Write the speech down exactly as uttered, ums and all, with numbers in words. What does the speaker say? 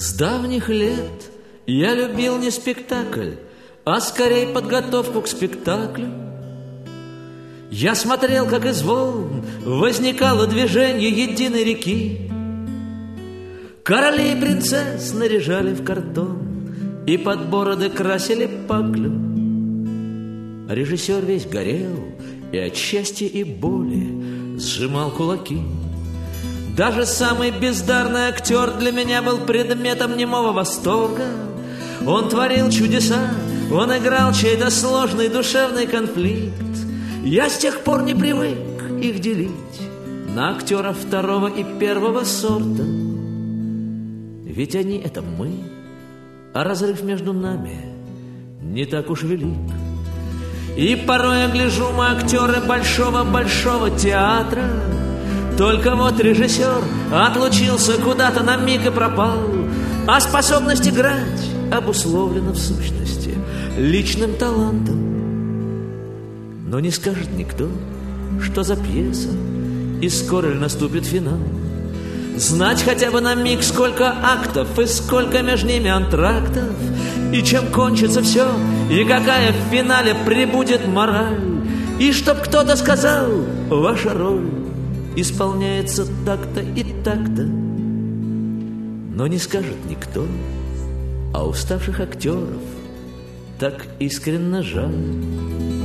С давних лет я любил не спектакль, а скорее подготовку к спектаклю. Я смотрел, как из волн возникало движение единой реки. Королей и принцесс наряжали в картон и под бороды красили паклю. Режиссер весь горел и от счастья и боли сжимал кулаки. Даже самый бездарный актер для меня был предметом немого восторга. Он творил чудеса, он играл чей-то сложный душевный конфликт. Я с тех пор не привык их делить на актеров второго и первого сорта. Ведь они — это мы, а разрыв между нами не так уж велик. И порой я гляжу, мы актеры большого-большого театра. Только вот режиссер отлучился куда-то на миг и пропал, а способность играть обусловлена в сущности личным талантом. Но не скажет никто, что за пьеса и скоро ли наступит финал. Знать хотя бы на миг, сколько актов и сколько между ними антрактов, и чем кончится все, и какая в финале прибудет мораль. И чтоб кто-то сказал: ваша роль исполняется так-то и так-то. Но не скажет никто, а уставших актеров так искренне жаль.